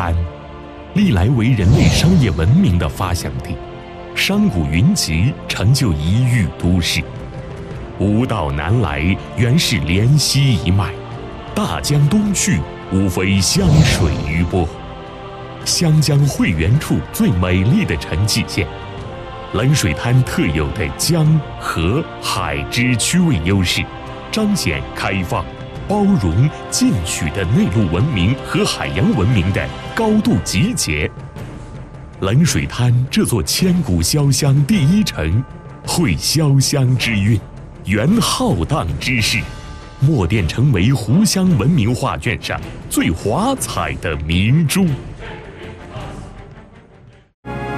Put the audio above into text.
滩，历来为人类商业文明的发祥地，商贾云集，成就一域都市。吴道南来，原是连溪一脉；大江东去，无非湘水余波。湘江汇源处最美丽的沉寂线，冷水滩特有的江、河、海之区位优势，彰显开放、包容、进取的内陆文明和海洋文明的高度集结。冷水滩这座千古潇湘第一城，汇潇湘之韵，圆浩荡之势，蓦电成为湖湘文明画卷上最华彩的明珠。